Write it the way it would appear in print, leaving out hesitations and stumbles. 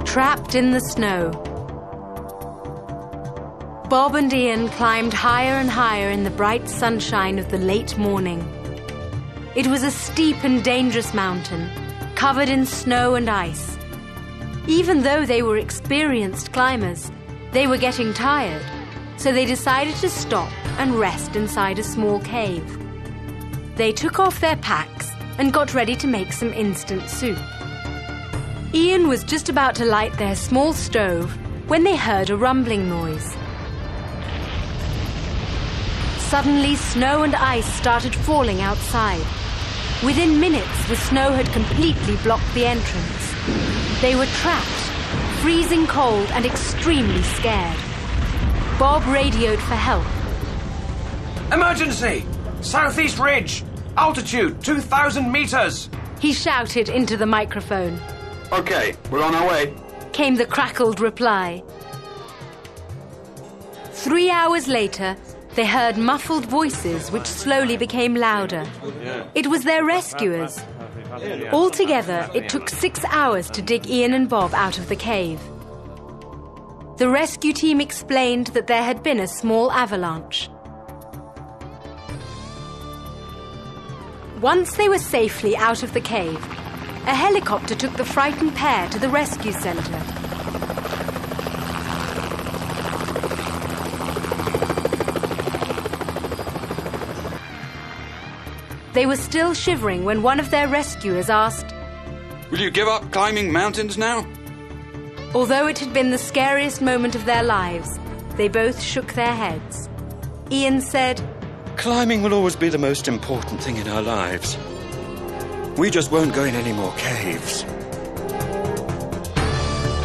trapped in the snow. Bob and Ian climbed higher and higher in the bright sunshine of the late morning. It was a steep and dangerous mountain, covered in snow and ice. Even though they were experienced climbers, they were getting tired, so they decided to stop and rest inside a small cave. They took off their packs and got ready to make some instant soup. Ian was just about to light their small stove when they heard a rumbling noise. Suddenly, snow and ice started falling outside. Within minutes, the snow had completely blocked the entrance. They were trapped, freezing cold and extremely scared. Bob radioed for help. Emergency! Southeast Ridge! Altitude 2,000 meters! He shouted into the microphone. Okay, we're on our way, came the crackled reply. 3 hours later, they heard muffled voices which slowly became louder. It was their rescuers. Altogether, it took 6 hours to dig Ian and Bob out of the cave. The rescue team explained that there had been a small avalanche. Once they were safely out of the cave, a helicopter took the frightened pair to the rescue center. They were still shivering when one of their rescuers asked, "Will you give up climbing mountains now?" Although it had been the scariest moment of their lives, they both shook their heads. Ian said, "Climbing will always be the most important thing in our lives. We just won't go in any more caves."